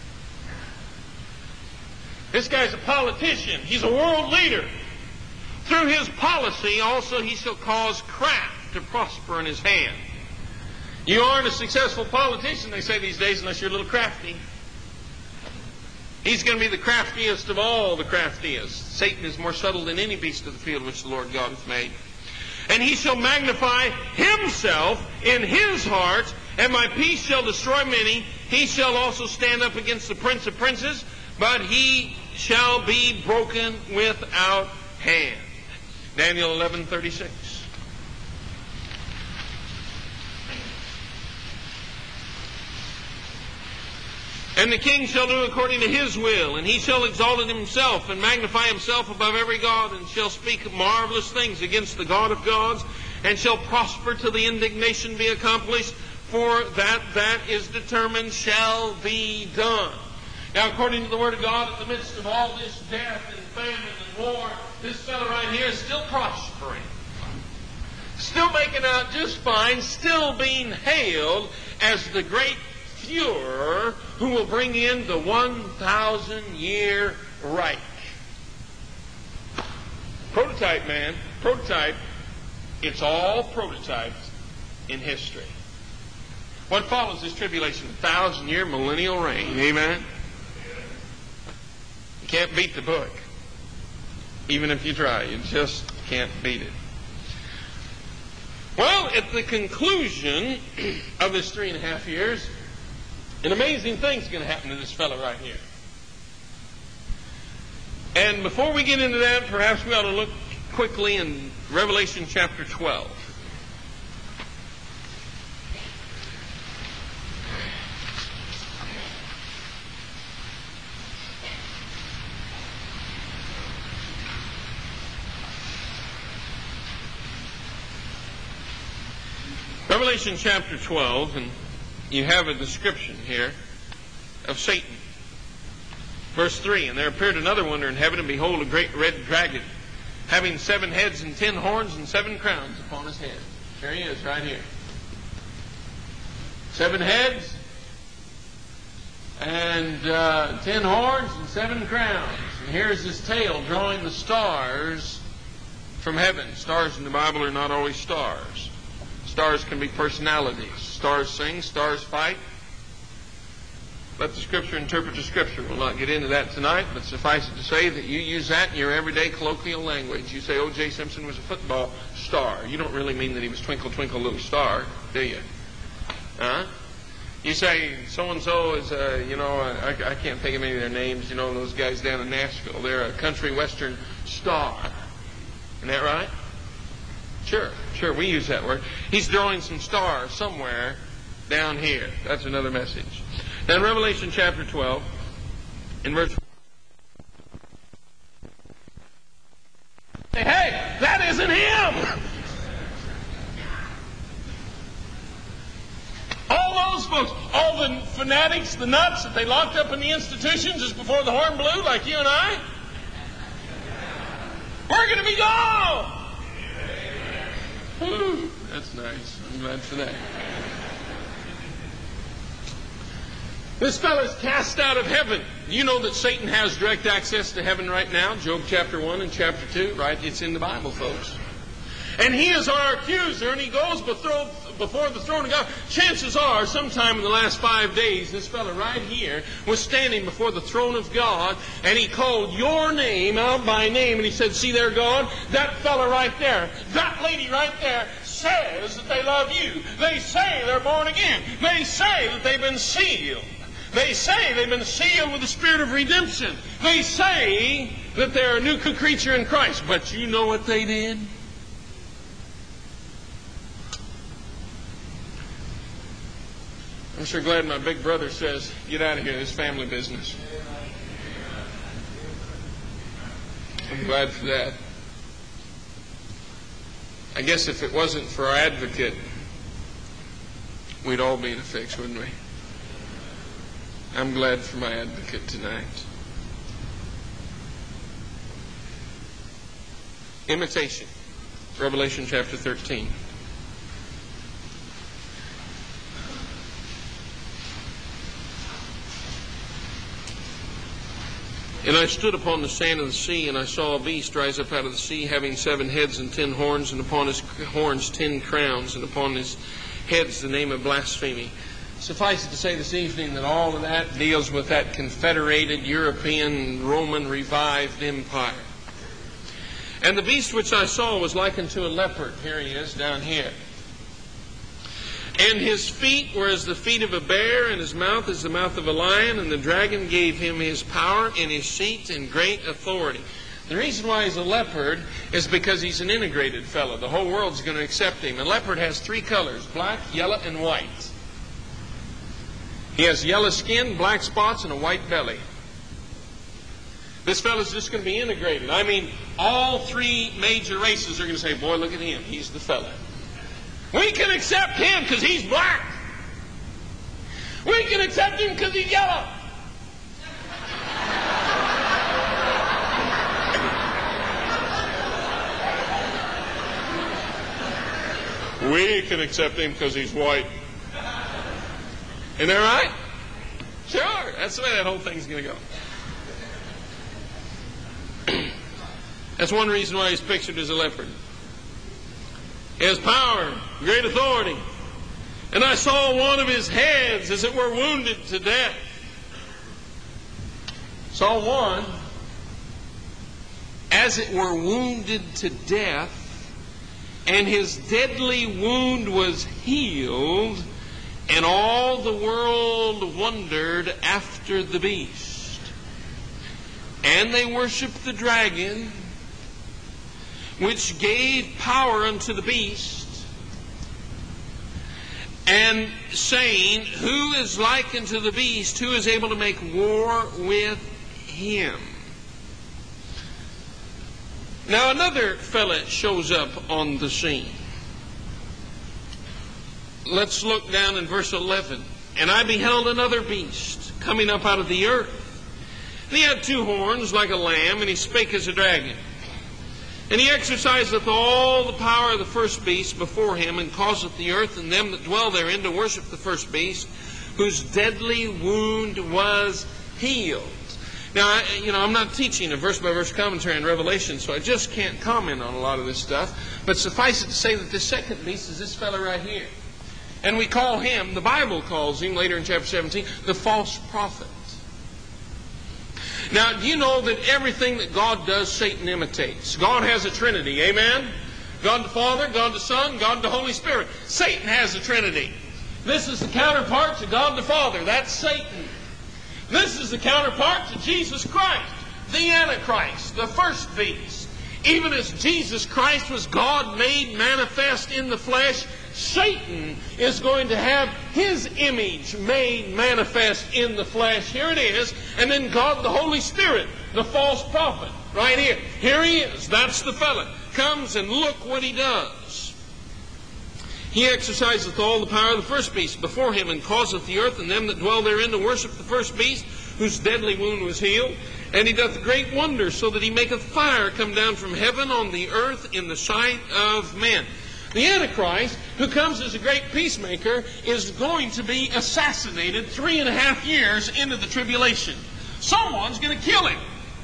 This guy's a politician. He's a world leader. Through his policy also he shall cause craft to prosper in his hand. You aren't a successful politician, they say these days, unless you're a little crafty. He's going to be the craftiest of all the craftiest. Satan is more subtle than any beast of the field which the Lord God hath made. And he shall magnify himself in his heart, and my peace shall destroy many. He shall also stand up against the prince of princes, but he shall be broken without hand. Daniel 11:36. And the king shall do according to his will, and he shall exalt himself and magnify himself above every god, and shall speak marvelous things against the God of gods, and shall prosper till the indignation be accomplished, for that is determined shall be done. Now, according to the Word of God, in the midst of all this death and famine and war, this fellow right here is still prospering. Still making out just fine, still being hailed as the great Führer who will bring in the 1,000-year Reich. Prototype, man. Prototype. It's all prototyped in history. What follows this tribulation? 1,000-year millennial reign. Amen? You can't beat the book. Even if you try. You just can't beat it. Well, at the conclusion of this 3.5 years, an amazing thing's going to happen to this fellow right here. And before we get into that, perhaps we ought to look quickly in Revelation chapter 12. Revelation chapter 12, and you have a description here of Satan. Verse 3, and there appeared another wonder in heaven, and behold, a great red dragon, having 7 heads and 10 horns and 7 crowns upon his head. There he is, right here. 7 heads and 10 horns and 7 crowns. And here's his tail drawing the stars from heaven. Stars in the Bible are not always stars. Stars can be personalities. Stars sing, stars fight. Let the Scripture interpret the Scripture. We'll not get into that tonight, but suffice it to say that you use that in your everyday colloquial language. You say O.J. Simpson was a football star. You don't really mean that he was twinkle, twinkle, little star, do you? Huh? You say so-and-so is, I can't think of any of their names, those guys down in Nashville. They're a country western star. Isn't that right? Sure, we use that word. He's drawing some stars somewhere down here. That's another message. Now in Revelation chapter 12, in verse... Hey, that isn't him! All those folks, all the fanatics, the nuts that they locked up in the institutions just before the horn blew, like you and I, we're going to be gone! Whew, that's nice. I'm glad for that. This fellow's cast out of heaven. You know that Satan has direct access to heaven right now. Job chapter 1 and chapter 2, right? It's in the Bible, folks. And he is our accuser, and he goes before the throne of God. Chances are, sometime in the last 5 days, this fellow right here was standing before the throne of God, and he called your name out by name, and he said, see there, God, that fellow right there, that lady right there, says that they love you. They say they're born again. They say that they've been sealed. They say they've been sealed with the spirit of redemption. They say that they're a new creature in Christ. But you know what they did? I'm sure glad my big brother says, get out of here, this family business. I'm glad for that. I guess if it wasn't for our advocate, we'd all be in a fix, wouldn't we? I'm glad for my advocate tonight. Imitation. Revelation chapter 13. And I stood upon the sand of the sea, and I saw a beast rise up out of the sea, having 7 heads and 10 horns, and upon his horns 10 crowns, and upon his heads the name of blasphemy. Suffice it to say this evening that all of that deals with that confederated European Roman revived empire. And the beast which I saw was likened to a leopard. Here he is down here. And his feet were as the feet of a bear, and his mouth as the mouth of a lion, and the dragon gave him his power and his seat and great authority. The reason why he's a leopard is because he's an integrated fellow. The whole world's going to accept him. A leopard has 3 colors, black, yellow, and white. He has yellow skin, black spots, and a white belly. This fellow's just going to be integrated. I mean, all 3 major races are going to say, boy, look at him. He's the fellow. We can accept him because he's black. We can accept him because he's yellow. We can accept him because he's white. Isn't that right? Sure. That's the way that whole thing's going to go. That's one reason why he's pictured as a leopard. He has power, great authority. And I saw one of his heads as it were wounded to death. Saw one as it were wounded to death, and his deadly wound was healed, and all the world wondered after the beast. And they worshipped the dragon, which gave power unto the beast, and saying, who is like unto the beast? Who is able to make war with him? Now another fella shows up on the scene. Let's look down in verse 11. And I beheld another beast coming up out of the earth. And he had 2 horns like a lamb, and he spake as a dragon. And he exerciseth all the power of the first beast before him, and causeth the earth and them that dwell therein to worship the first beast, whose deadly wound was healed. Now, I'm not teaching a verse-by-verse commentary on Revelation, so I just can't comment on a lot of this stuff. But suffice it to say that this second beast is this fellow right here. And we call him, the Bible calls him later in chapter 17, the false prophet. Now, do you know that everything that God does, Satan imitates? God has a Trinity, amen? God the Father, God the Son, God the Holy Spirit. Satan has a Trinity. This is the counterpart to God the Father. That's Satan. This is the counterpart to Jesus Christ, the Antichrist, the first beast. Even as Jesus Christ was God made manifest in the flesh, Satan is going to have his image made manifest in the flesh. Here it is. And then God the Holy Spirit, the false prophet, right here. Here he is. That's the fellow. Comes and look what he does. He exerciseth all the power of the first beast before him, and causeth the earth and them that dwell therein to worship the first beast, whose deadly wound was healed. And he doth great wonders, so that he maketh fire come down from heaven on the earth in the sight of men. The Antichrist, who comes as a great peacemaker, is going to be assassinated 3.5 years into the tribulation. Someone's going to kill him.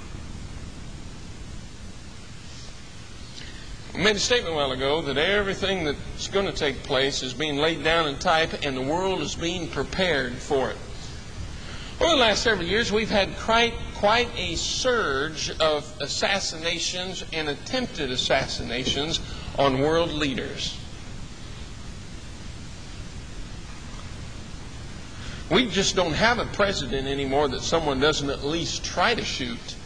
I made a statement a while ago that everything that's going to take place is being laid down in type, and the world is being prepared for it. Over the last several years, we've had quite a surge of assassinations and attempted assassinations on world leaders. We just don't have a president anymore that someone doesn't at least try to shoot.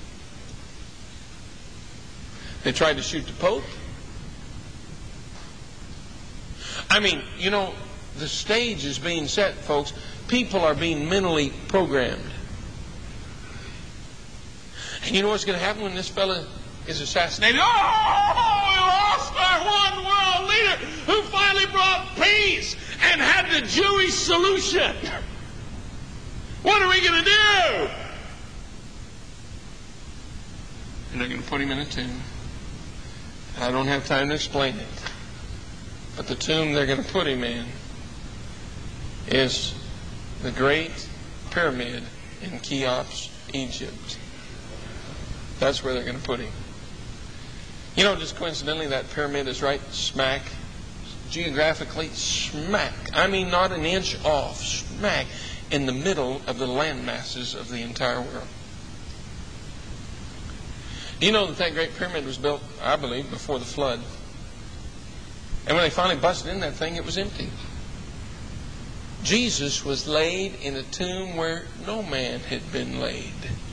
They tried to shoot the Pope. I mean, you know, the stage is being set, folks. People are being mentally programmed. And you know what's going to happen when this fella is assassinated? Oh, we lost our one world leader who finally brought peace and had the Jewish solution. What are we going to do? And they're going to put him in a tomb. I don't have time to explain it. But the tomb they're going to put him in is the Great Pyramid in Cheops, Egypt. That's where they're going to put him. You know, just coincidentally, that pyramid is right smack, geographically smack. I mean, not an inch off, smack in the middle of the land masses of the entire world. Do you know that that Great Pyramid was built, I believe, before the flood? And when they finally busted in that thing, it was empty. Jesus was laid in a tomb where no man had been laid.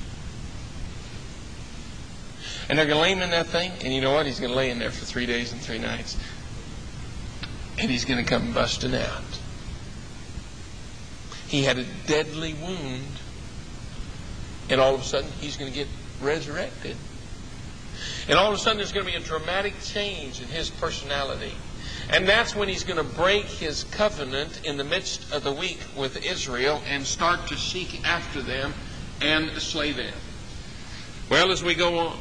And they're going to lay him in that thing, and you know what? He's going to lay in there for 3 days and 3 nights. And he's going to come busting out. He had a deadly wound, and all of a sudden he's going to get resurrected. And all of a sudden there's going to be a dramatic change in his personality. And that's when he's going to break his covenant in the midst of the week with Israel and start to seek after them and slay them. Well, as we go on,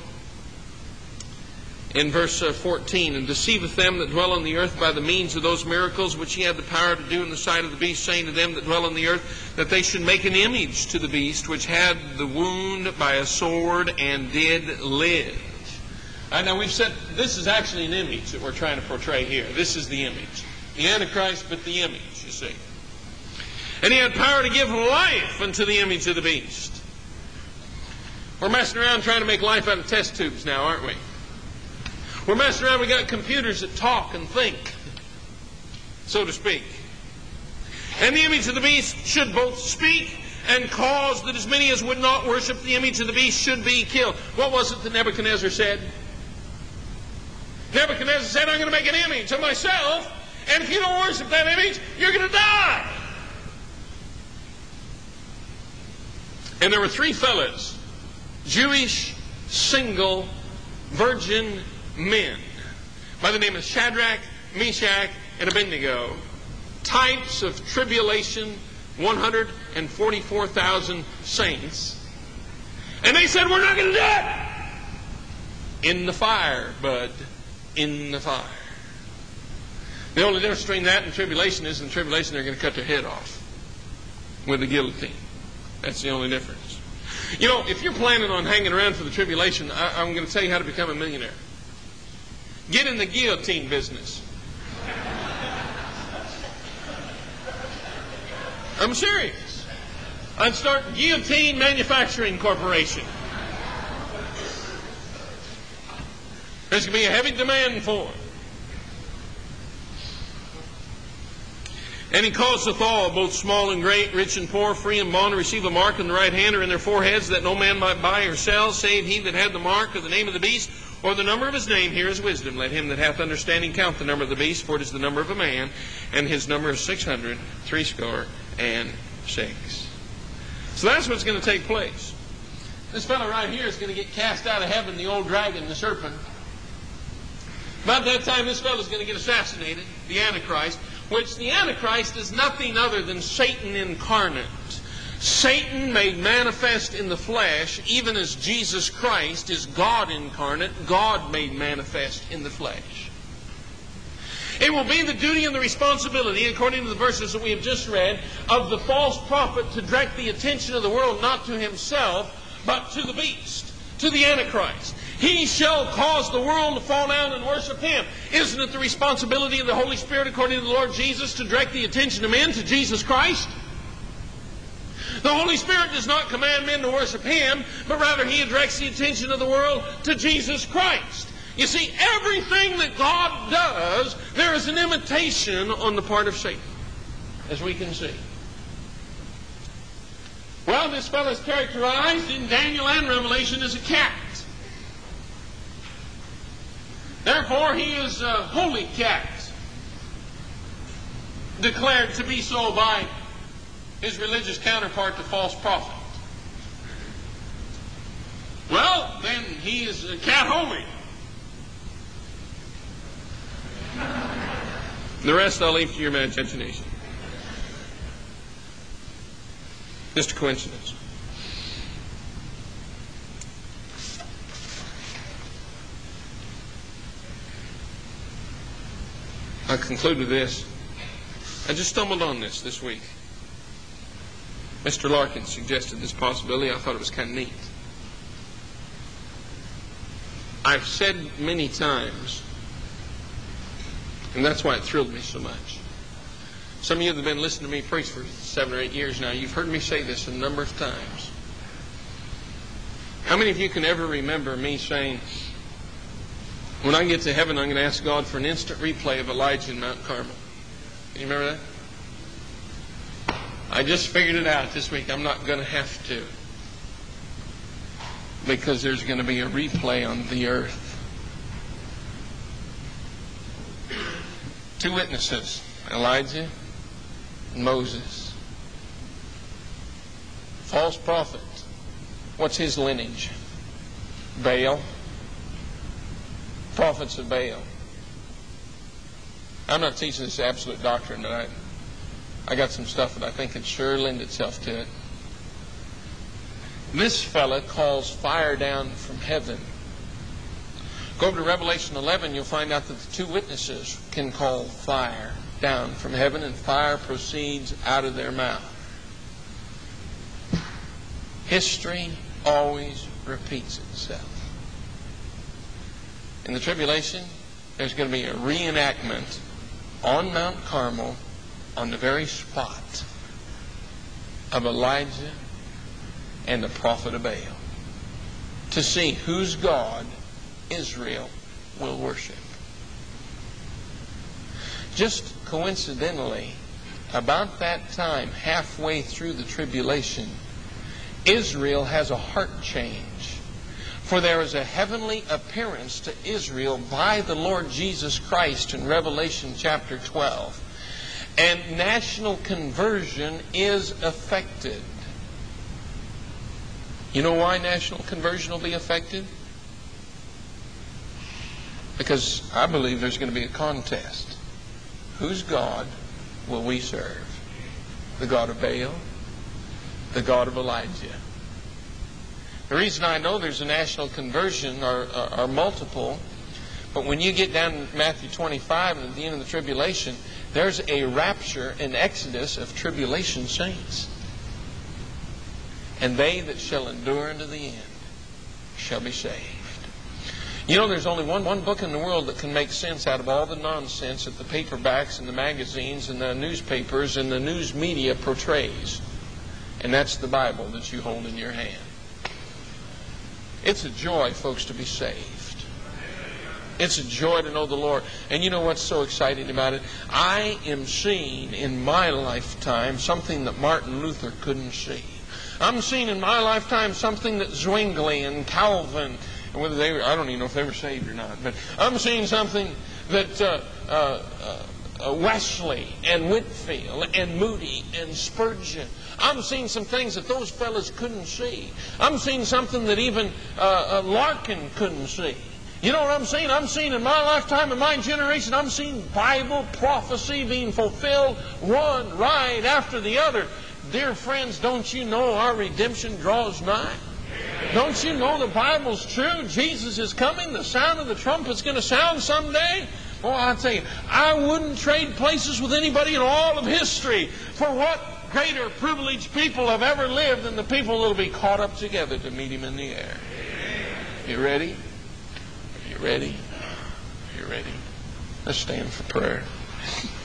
in verse 14, and deceiveth them that dwell on the earth by the means of those miracles which he had the power to do in the sight of the beast, saying to them that dwell on the earth that they should make an image to the beast which had the wound by a sword and did live. Now we've said this is actually an image that we're trying to portray here. This is the image. The Antichrist, but the image, you see. And he had power to give life unto the image of the beast. We're messing around trying to make life out of test tubes now, aren't we? We're messing around. We got computers that talk and think, so to speak. And the image of the beast should both speak and cause that as many as would not worship the image of the beast should be killed. What was it that Nebuchadnezzar said? Nebuchadnezzar said, I'm going to make an image of myself, and if you don't worship that image, you're going to die. And there were 3 fellas, Jewish, single, virgin men, by the name of Shadrach, Meshach, and Abednego, types of tribulation, 144,000 saints. And they said, we're not going to do it. In the fire, bud. In the fire. The only difference between that and tribulation is in tribulation they're going to cut their head off with the guillotine. That's the only difference. You know, if you're planning on hanging around for the tribulation, I'm going to tell you how to become a millionaire. Get in the guillotine business. I'm serious. I'd start Guillotine Manufacturing Corporation. There's going to be a heavy demand for it. And he causeth all, both small and great, rich and poor, free and bond, to receive a mark in the right hand or in their foreheads, that no man might buy or sell, save he that had the mark of the name of the beast, or the number of his name. Here is wisdom. Let him that hath understanding count the number of the beast, for it is the number of a man, and his number is 666. So that's what's going to take place. This fellow right here is going to get cast out of heaven, the old dragon, the serpent. About that time, this fellow is going to get assassinated, the Antichrist, which the Antichrist is nothing other than Satan incarnate. Satan made manifest in the flesh, even as Jesus Christ is God incarnate, God made manifest in the flesh. It will be the duty and the responsibility, according to the verses that we have just read, of the false prophet to direct the attention of the world not to himself, but to the beast, to the Antichrist. He shall cause the world to fall down and worship him. Isn't it the responsibility of the Holy Spirit, according to the Lord Jesus, to direct the attention of men to Jesus Christ? The Holy Spirit does not command men to worship him, but rather he directs the attention of the world to Jesus Christ. You see, everything that God does, there is an imitation on the part of Satan, as we can see. Well, this fellow is characterized in Daniel and Revelation as a cat. Therefore, he is a holy cat, declared to be so by his religious counterpart, the false prophet. Well, then he is a cat holy. The rest I'll leave to your imagination. Just a coincidence. I conclude with this. I just stumbled on this week. Mr. Larkin suggested this possibility. I thought it was kind of neat. I've said many times, and that's why it thrilled me so much. Some of you that have been listening to me preach for 7 or 8 years now, you've heard me say this a number of times. How many of you can ever remember me saying, when I get to heaven, I'm going to ask God for an instant replay of Elijah in Mount Carmel? Can you remember that? I just figured it out this week. I'm not going to have to. Because there's going to be a replay on the earth. 2 witnesses, Elijah and Moses. False prophet. What's his lineage? Baal. Prophets of Baal. I'm not teaching this absolute doctrine tonight. I got some stuff that I think could sure lend itself to it. This fella calls fire down from heaven. Go over to Revelation 11, you'll find out that the 2 witnesses can call fire down from heaven, and fire proceeds out of their mouth. History always repeats itself. In the tribulation, there's going to be a reenactment on Mount Carmel, on the very spot of Elijah and the prophet of Baal, to see whose God Israel will worship. Just coincidentally, about that time, halfway through the tribulation, Israel has a heart change. For there is a heavenly appearance to Israel by the Lord Jesus Christ in Revelation chapter 12. And national conversion is affected. You know why national conversion will be affected? Because I believe there's going to be a contest. Whose God will we serve? The God of Baal? The God of Elijah? The reason I know there's a national conversion are multiple, but when you get down to Matthew 25 and at the end of the tribulation, there's a rapture and exodus of tribulation saints. And they that shall endure unto the end shall be saved. You know, there's only one book in the world that can make sense out of all the nonsense that the paperbacks and the magazines and the newspapers and the news media portrays. And that's the Bible that you hold in your hand. It's a joy, folks, to be saved. It's a joy to know the Lord. And you know what's so exciting about it? I am seeing in my lifetime something that Martin Luther couldn't see. I'm seeing in my lifetime something that Zwingli and Calvin, and whether they were, I don't even know if they were saved or not, but I'm seeing something that Wesley and Whitefield and Moody and Spurgeon, I'm seeing some things that those fellas couldn't see. I'm seeing something that even Larkin couldn't see. You know what I'm seeing? I'm seeing in my lifetime, in my generation, I'm seeing Bible prophecy being fulfilled one right after the other. Dear friends, don't you know our redemption draws nigh? Don't you know the Bible's true? Jesus is coming. The sound of the trumpet's going to sound someday. Oh, I'll tell you, I wouldn't trade places with anybody in all of history. For what greater privileged people have ever lived than the people that will be caught up together to meet Him in the air. You ready? Are you ready? Are you ready? Let's stand for prayer.